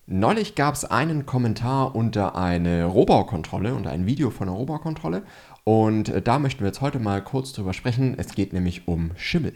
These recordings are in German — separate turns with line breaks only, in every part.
Neulich gab es einen Kommentar unter eine Rohbaukontrolle, unter ein Video von einer Rohbaukontrolle. Und da möchten wir jetzt heute mal kurz drüber sprechen. Es geht nämlich um Schimmel.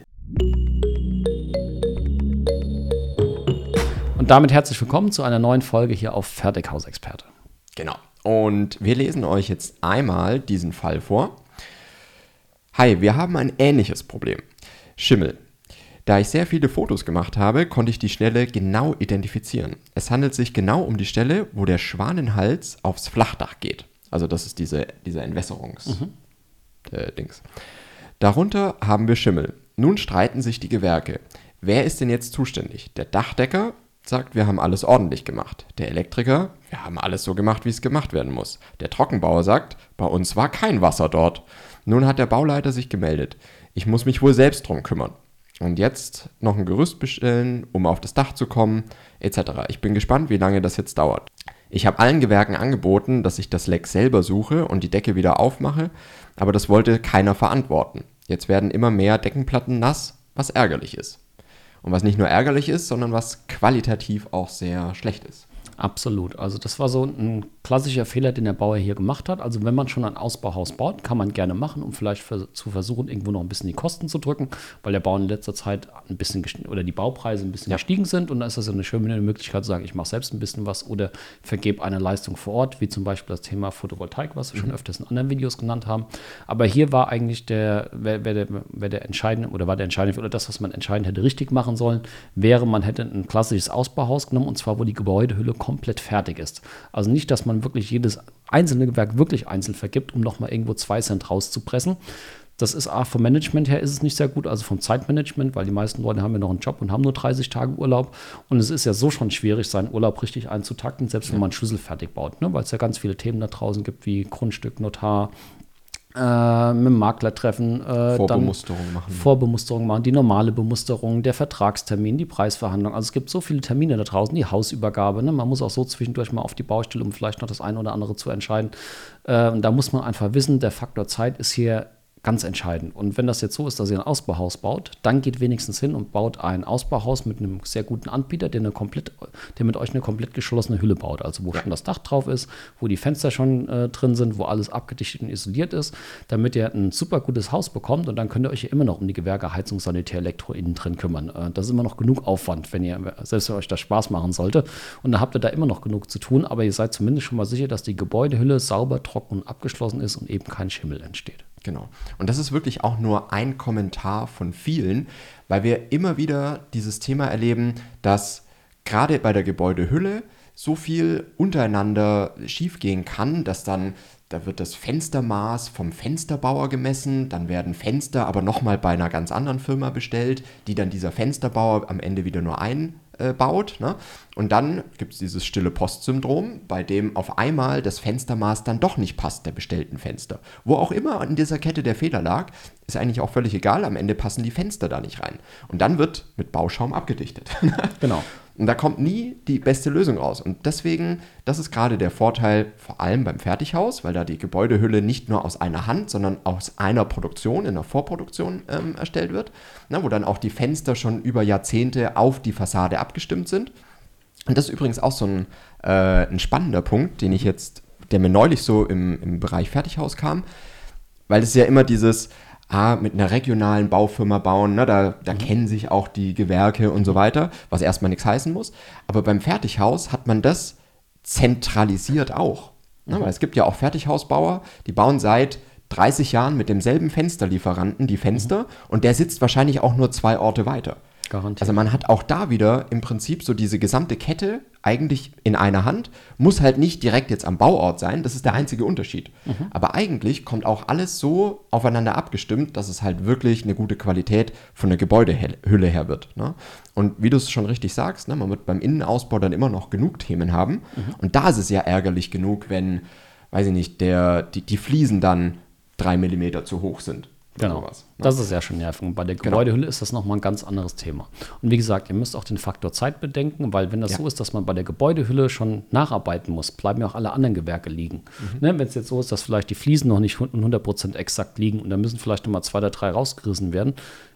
Und damit herzlich willkommen zu einer neuen Folge hier auf Fertighausexperte.
Genau. Und wir lesen euch jetzt einmal diesen Fall vor. Hi, wir haben ein ähnliches Problem. Schimmel. Da ich sehr viele Fotos gemacht habe, konnte ich die Stelle genau identifizieren. Es handelt sich genau um die Stelle, wo der Schwanenhals aufs Flachdach geht. Also das ist dieser Entwässerungs-Dings. Darunter haben wir Schimmel. Nun streiten sich die Gewerke. Wer ist denn jetzt zuständig? Der Dachdecker sagt, wir haben alles ordentlich gemacht. Der Elektriker, wir haben alles so gemacht, wie es gemacht werden muss. Der Trockenbauer sagt, bei uns war kein Wasser dort. Nun hat der Bauleiter sich gemeldet. Ich muss mich wohl selbst drum kümmern. Und jetzt noch ein Gerüst bestellen, um auf das Dach zu kommen, etc. Ich bin gespannt, wie lange das jetzt dauert. Ich habe allen Gewerken angeboten, dass ich das Leck selber suche und die Decke wieder aufmache, aber das wollte keiner verantworten. Jetzt werden immer mehr Deckenplatten nass, was ärgerlich ist. Und was nicht nur ärgerlich ist, sondern was qualitativ auch sehr schlecht ist.
Absolut. Also das war so ein klassischer Fehler, den der Bauer hier gemacht hat. Also wenn man schon ein Ausbauhaus baut, kann man gerne machen, um vielleicht zu versuchen, irgendwo noch ein bisschen die Kosten zu drücken, weil der Bau in letzter Zeit ein bisschen oder die Baupreise ein bisschen gestiegen sind. Und da ist das ja eine schöne Möglichkeit zu sagen, ich mache selbst ein bisschen was oder vergebe eine Leistung vor Ort, wie zum Beispiel das Thema Photovoltaik, was wir schon öfters in anderen Videos genannt haben. Aber hier war eigentlich der entscheidende oder das, was man entscheidend hätte richtig machen sollen, wäre, man hätte ein klassisches Ausbauhaus genommen, und zwar, wo die Gebäudehülle komplett fertig ist. Also nicht, dass man wirklich jedes einzelne Gewerk wirklich einzeln vergibt, um nochmal irgendwo 2 Cent rauszupressen. Das ist vom Management her ist es nicht sehr gut, also vom Zeitmanagement, weil die meisten Leute haben ja noch einen Job und haben nur 30 Tage Urlaub. Und es ist ja so schon schwierig, seinen Urlaub richtig einzutakten, selbst wenn man schlüsselfertig baut, ne? Weil es ja ganz viele Themen da draußen gibt, wie Grundstück, Notar, mit dem Makler treffen, Vorbemusterung machen, die normale Bemusterung, der Vertragstermin, die Preisverhandlung. Also es gibt so viele Termine da draußen, die Hausübergabe. Ne? Man muss auch so zwischendurch mal auf die Baustelle, um vielleicht noch das eine oder andere zu entscheiden. Und da muss man einfach wissen, der Faktor Zeit ist hier ganz entscheidend. Und wenn das jetzt so ist, dass ihr ein Ausbauhaus baut, dann geht wenigstens hin und baut ein Ausbauhaus mit einem sehr guten Anbieter, der mit euch eine komplett geschlossene Hülle baut. Also wo schon das Dach drauf ist, wo die Fenster schon drin sind, wo alles abgedichtet und isoliert ist, damit ihr ein super gutes Haus bekommt, und dann könnt ihr euch ja immer noch um die Gewerke, Heizung, Sanitär, Elektro innen drin kümmern. Das ist immer noch genug Aufwand, selbst wenn euch das Spaß machen sollte. Und dann habt ihr da immer noch genug zu tun, aber ihr seid zumindest schon mal sicher, dass die Gebäudehülle sauber, trocken und abgeschlossen ist und eben kein Schimmel entsteht.
Genau. Und das ist wirklich auch nur ein Kommentar von vielen, weil wir immer wieder dieses Thema erleben, dass gerade bei der Gebäudehülle so viel untereinander schiefgehen kann, dass da wird das Fenstermaß vom Fensterbauer gemessen, dann werden Fenster aber nochmal bei einer ganz anderen Firma bestellt, die dann dieser Fensterbauer am Ende wieder nur einbaut. Ne? Und dann gibt es dieses Stille-Post-Syndrom, bei dem auf einmal das Fenstermaß dann doch nicht passt, der bestellten Fenster. Wo auch immer in dieser Kette der Fehler lag, ist eigentlich auch völlig egal, am Ende passen die Fenster da nicht rein. Und dann wird mit Bauschaum abgedichtet.
Genau.
Und da kommt nie die beste Lösung raus. Und deswegen, das ist gerade der Vorteil, vor allem beim Fertighaus, weil da die Gebäudehülle nicht nur aus einer Hand, sondern aus einer Produktion, in der Vorproduktion erstellt wird, ne, wo dann auch die Fenster schon über Jahrzehnte auf die Fassade abgestimmt sind. Und das ist übrigens auch so ein spannender Punkt, der mir neulich so im Bereich Fertighaus kam, weil es ja immer dieses mit einer regionalen Baufirma bauen, ne, da kennen sich auch die Gewerke und so weiter, was erstmal nichts heißen muss. Aber beim Fertighaus hat man das zentralisiert auch. Ne, weil es gibt ja auch Fertighausbauer, die bauen seit 30 Jahren mit demselben Fensterlieferanten die Fenster, und der sitzt wahrscheinlich auch nur 2 Orte weiter.
Garantiert.
Also man hat auch da wieder im Prinzip so diese gesamte Kette eigentlich in einer Hand, muss halt nicht direkt jetzt am Bauort sein, das ist der einzige Unterschied. Aber eigentlich kommt auch alles so aufeinander abgestimmt, dass es halt wirklich eine gute Qualität von der Gebäudehülle her wird. Ne? Und wie du es schon richtig sagst, ne, man wird beim Innenausbau dann immer noch genug Themen haben. Und da ist es ja ärgerlich genug, wenn, weiß ich nicht, die Fliesen dann 3 mm zu hoch sind.
Genau, sowas, ne? Das ist ja schon nervig. Und bei der Gebäudehülle ist das nochmal ein ganz anderes Thema. Und wie gesagt, ihr müsst auch den Faktor Zeit bedenken, weil wenn das so ist, dass man bei der Gebäudehülle schon nacharbeiten muss, bleiben ja auch alle anderen Gewerke liegen. Ne, wenn es jetzt so ist, dass vielleicht die Fliesen noch nicht 100% exakt liegen und da müssen vielleicht nochmal 2 oder 3 rausgerissen werden,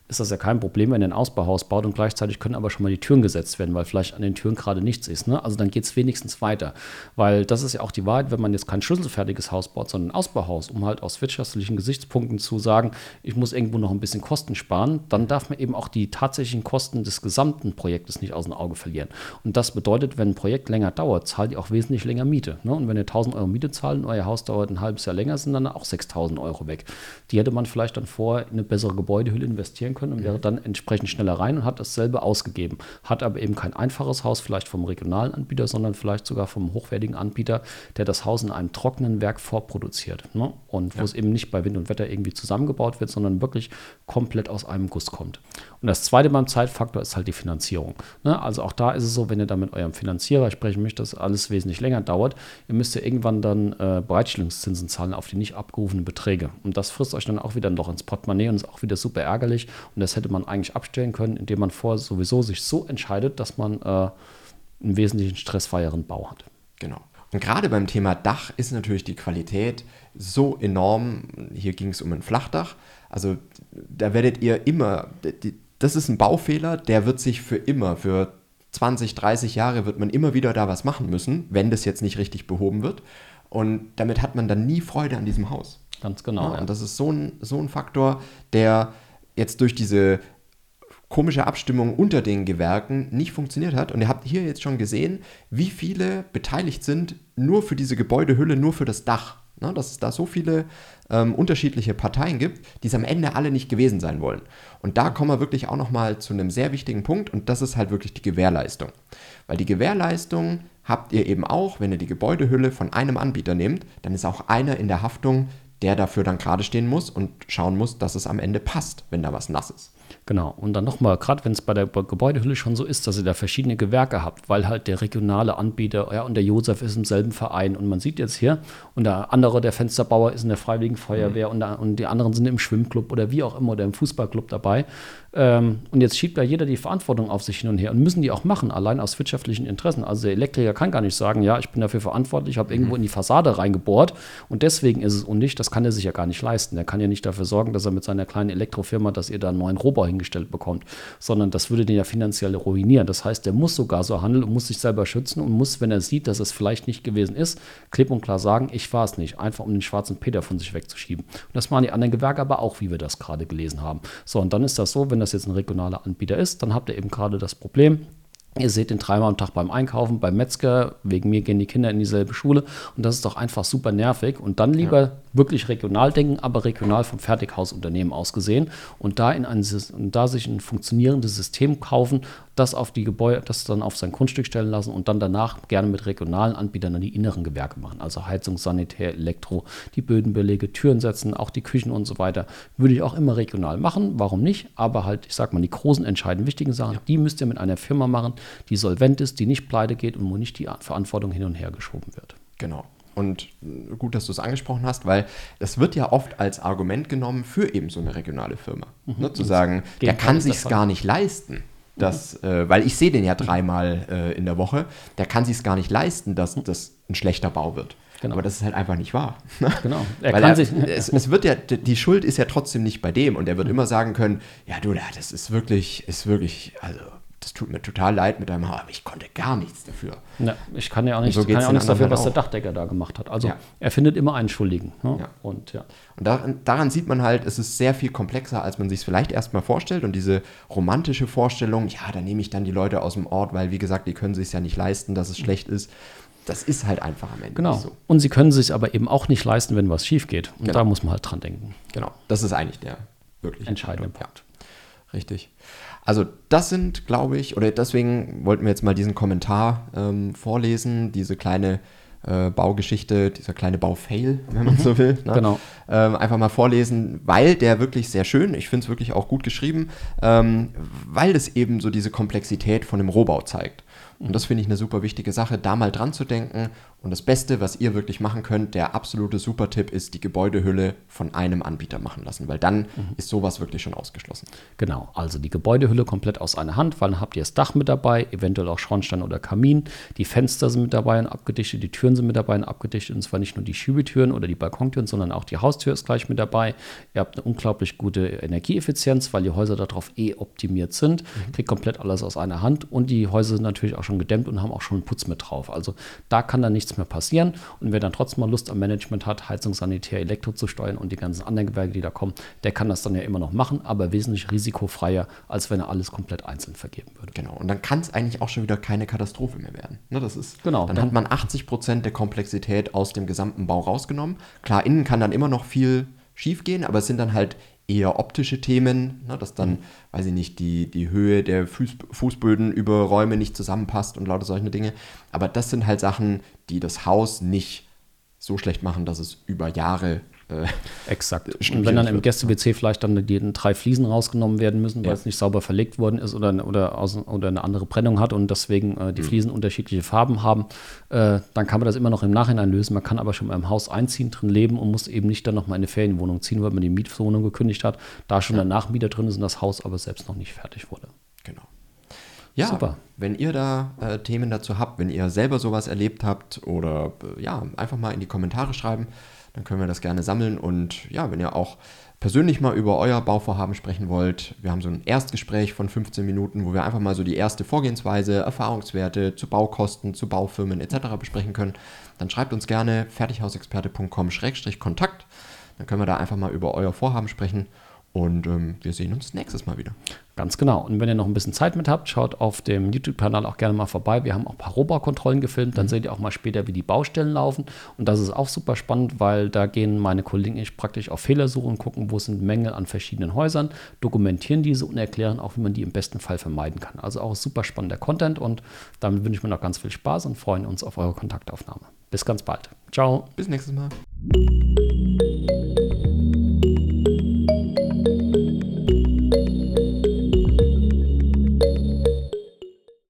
ist das ja kein Problem, wenn ihr ein Ausbauhaus baut und gleichzeitig können aber schon mal die Türen gesetzt werden, weil vielleicht an den Türen gerade nichts ist. Ne? Also dann geht es wenigstens weiter. Weil das ist ja auch die Wahrheit, wenn man jetzt kein schlüsselfertiges Haus baut, sondern ein Ausbauhaus, um halt aus wirtschaftlichen Gesichtspunkten zu sagen, ich muss irgendwo noch ein bisschen Kosten sparen, dann darf man eben auch die tatsächlichen Kosten des gesamten Projektes nicht aus dem Auge verlieren. Und das bedeutet, wenn ein Projekt länger dauert, zahlt ihr auch wesentlich länger Miete. Ne? Und wenn ihr 1.000 Euro Miete zahlt und euer Haus dauert ein halbes Jahr länger, sind dann auch 6.000 Euro weg. Die hätte man vielleicht dann vorher in eine bessere Gebäudehülle investieren können und wäre dann entsprechend schneller rein und hat dasselbe ausgegeben. Hat aber eben kein einfaches Haus, vielleicht vom regionalen Anbieter, sondern vielleicht sogar vom hochwertigen Anbieter, der das Haus in einem trockenen Werk vorproduziert. Ne? Und wo es eben nicht bei Wind und Wetter irgendwie zusammengebaut wird, sondern wirklich komplett aus einem Guss kommt. Und das Zweite beim Zeitfaktor ist halt die Finanzierung. Ne? Also auch da ist es so, wenn ihr da mit eurem Finanzierer sprechen möchtet, dass alles wesentlich länger dauert, ihr müsst ja irgendwann dann Bereitstellungszinsen zahlen auf die nicht abgerufenen Beträge. Und das frisst euch dann auch wieder ein Loch ins Portemonnaie und ist auch wieder super ärgerlich. Und das hätte man eigentlich abstellen können, indem man vorher sowieso sich so entscheidet, dass man einen wesentlichen stressfreieren Bau hat.
Genau. Und gerade beim Thema Dach ist natürlich die Qualität so enorm. Hier ging es um ein Flachdach. Also da werdet ihr immer, das ist ein Baufehler, der wird sich für immer, für 20, 30 Jahre wird man immer wieder da was machen müssen, wenn das jetzt nicht richtig behoben wird. Und damit hat man dann nie Freude an diesem Haus.
Ganz genau.
Ja, und das ist so ein Faktor, der jetzt durch diese komische Abstimmung unter den Gewerken nicht funktioniert hat. Und ihr habt hier jetzt schon gesehen, wie viele beteiligt sind nur für diese Gebäudehülle, nur für das Dach. Na, dass es da so viele unterschiedliche Parteien gibt, die es am Ende alle nicht gewesen sein wollen. Und da kommen wir wirklich auch nochmal zu einem sehr wichtigen Punkt und das ist halt wirklich die Gewährleistung. Weil die Gewährleistung habt ihr eben auch, wenn ihr die Gebäudehülle von einem Anbieter nehmt, dann ist auch einer in der Haftung, der dafür dann gerade stehen muss und schauen muss, dass es am Ende passt, wenn da was nass ist.
Genau. Und dann nochmal, gerade wenn es bei der Gebäudehülle schon so ist, dass ihr da verschiedene Gewerke habt, weil halt der regionale Anbieter, ja, und der Josef ist im selben Verein und man sieht jetzt hier, und der andere, der Fensterbauer, ist in der Freiwilligen Feuerwehr und die anderen sind im Schwimmclub oder wie auch immer oder im Fußballclub dabei. Und jetzt schiebt da jeder die Verantwortung auf sich hin und her und müssen die auch machen, allein aus wirtschaftlichen Interessen. Also der Elektriker kann gar nicht sagen, ja, ich bin dafür verantwortlich, ich habe irgendwo in die Fassade reingebohrt und deswegen ist es undicht. Das kann er sich ja gar nicht leisten. Der kann ja nicht dafür sorgen, dass er mit seiner kleinen Elektrofirma, dass ihr da einen neuen Rohbau hingestellt bekommt, sondern das würde den ja finanziell ruinieren. Das heißt, der muss sogar so handeln und muss sich selber schützen und muss, wenn er sieht, dass es vielleicht nicht gewesen ist, klipp und klar sagen, ich war es nicht, einfach um den schwarzen Peter von sich wegzuschieben. Und das machen die anderen Gewerke aber auch, wie wir das gerade gelesen haben. So, und dann ist das so, wenn das jetzt ein regionaler Anbieter ist, dann habt ihr eben gerade das Problem, ihr seht den dreimal am Tag beim Einkaufen, beim Metzger, wegen mir gehen die Kinder in dieselbe Schule und das ist doch einfach super nervig und dann lieber wirklich regional denken, aber regional vom Fertighausunternehmen aus gesehen und da sich ein funktionierendes System kaufen, das auf die Gebäude, das dann auf sein Grundstück stellen lassen und dann danach gerne mit regionalen Anbietern dann die inneren Gewerke machen, also Heizung, Sanitär, Elektro, die Bödenbeläge, Türen setzen, auch die Küchen und so weiter, würde ich auch immer regional machen, warum nicht, aber halt, ich sag mal, die großen, entscheidenden, wichtigen Sachen, die müsst ihr mit einer Firma machen, die solvent ist, die nicht pleite geht und wo nicht die Verantwortung hin und her geschoben wird.
Genau. Und gut, dass du es angesprochen hast, weil das wird ja oft als Argument genommen für eben so eine regionale Firma. Ne, zu sagen, der kann sich es gar nicht leisten. Weil ich sehe den ja dreimal in der Woche, der kann sich es gar nicht leisten, dass das ein schlechter Bau wird. Genau. Aber das ist halt einfach nicht wahr.
Genau.
Es wird ja, die Schuld ist ja trotzdem nicht bei dem und er wird immer sagen können, ja du, das ist wirklich, also das tut mir total leid mit deinem Haar, aber ich konnte gar nichts dafür.
Ja, ich kann ja auch nichts dafür, was der Dachdecker da gemacht hat. Also er findet immer einen Schuldigen. Ne?
Ja. Und daran sieht man halt, es ist sehr viel komplexer, als man sich es vielleicht erstmal vorstellt. Und diese romantische Vorstellung, ja, da nehme ich dann die Leute aus dem Ort, weil, wie gesagt, die können sich es ja nicht leisten, dass es schlecht ist. Das ist halt einfach am Ende
nicht
so.
Und sie können sich aber eben auch nicht leisten, wenn was schief geht. Und da muss man halt dran denken.
Genau, das ist eigentlich der wirklich
entscheidende Punkt.
Ja. Richtig. Also das sind, glaube ich, oder deswegen wollten wir jetzt mal diesen Kommentar vorlesen, diese kleine Baugeschichte, dieser kleine Baufail, wenn man so will. Ne?
Genau.
Einfach mal vorlesen, weil der wirklich sehr schön, ich finde es wirklich auch gut geschrieben, weil es eben so diese Komplexität von dem Rohbau zeigt. Und das finde ich eine super wichtige Sache, da mal dran zu denken. Und das Beste, was ihr wirklich machen könnt, der absolute Supertipp ist, die Gebäudehülle von einem Anbieter machen lassen, weil dann ist sowas wirklich schon ausgeschlossen.
Genau, also die Gebäudehülle komplett aus einer Hand, weil dann habt ihr das Dach mit dabei, eventuell auch Schornstein oder Kamin. Die Fenster sind mit dabei und abgedichtet, die Türen sind mit dabei und abgedichtet. Und zwar nicht nur die Schiebetüren oder die Balkontüren, sondern auch die Haustür ist gleich mit dabei. Ihr habt eine unglaublich gute Energieeffizienz, weil die Häuser darauf optimiert sind. Kriegt komplett alles aus einer Hand und die Häuser sind natürlich auch schon gedämmt und haben auch schon einen Putz mit drauf. Also da kann dann nichts mehr passieren. Und wer dann trotzdem mal Lust am Management hat, Heizung, Sanitär, Elektro zu steuern und die ganzen anderen Gewerke, die da kommen, der kann das dann ja immer noch machen, aber wesentlich risikofreier, als wenn er alles komplett einzeln vergeben würde.
Genau, und dann kann es eigentlich auch schon wieder keine Katastrophe mehr werden. Ne, das ist,
genau.
Dann hat man 80% der Komplexität aus dem gesamten Bau rausgenommen. Klar, innen kann dann immer noch viel schief gehen, aber es sind dann halt eher optische Themen, ne, dass dann, weiß ich nicht, die Höhe der Fußböden über Räume nicht zusammenpasst und lauter solche Dinge. Aber das sind halt Sachen, die das Haus nicht so schlecht machen, dass es über Jahre
exakt. Und wenn dann im Gäste-WC vielleicht dann die 3 Fliesen rausgenommen werden müssen, weil es nicht sauber verlegt worden ist oder eine andere Brennung hat und deswegen die Fliesen unterschiedliche Farben haben, dann kann man das immer noch im Nachhinein lösen. Man kann aber schon mal im Haus einziehen, drin leben und muss eben nicht dann noch mal in eine Ferienwohnung ziehen, weil man die Mietwohnung gekündigt hat, da schon der Nachmieter drin ist und das Haus aber selbst noch nicht fertig wurde.
Genau. Ja, super. Wenn ihr da Themen dazu habt, wenn ihr selber sowas erlebt habt oder einfach mal in die Kommentare schreiben, dann können wir das gerne sammeln. Und ja, wenn ihr auch persönlich mal über euer Bauvorhaben sprechen wollt, wir haben so ein Erstgespräch von 15 Minuten, wo wir einfach mal so die erste Vorgehensweise, Erfahrungswerte zu Baukosten, zu Baufirmen etc. besprechen können, dann schreibt uns gerne fertighausexperte.com/Kontakt. Dann können wir da einfach mal über euer Vorhaben sprechen. Und wir sehen uns nächstes Mal wieder.
Ganz genau. Und wenn ihr noch ein bisschen Zeit mit habt, schaut auf dem YouTube-Kanal auch gerne mal vorbei. Wir haben auch ein paar Rohbaukontrollen gefilmt. Dann seht ihr auch mal später, wie die Baustellen laufen. Und das ist auch super spannend, weil da gehen meine Kollegen und ich praktisch auf Fehlersuche und gucken, wo sind Mängel an verschiedenen Häusern, dokumentieren diese und erklären auch, wie man die im besten Fall vermeiden kann. Also auch super spannender Content. Und damit wünsche ich mir noch ganz viel Spaß und freuen uns auf eure Kontaktaufnahme. Bis ganz bald. Ciao.
Bis nächstes Mal.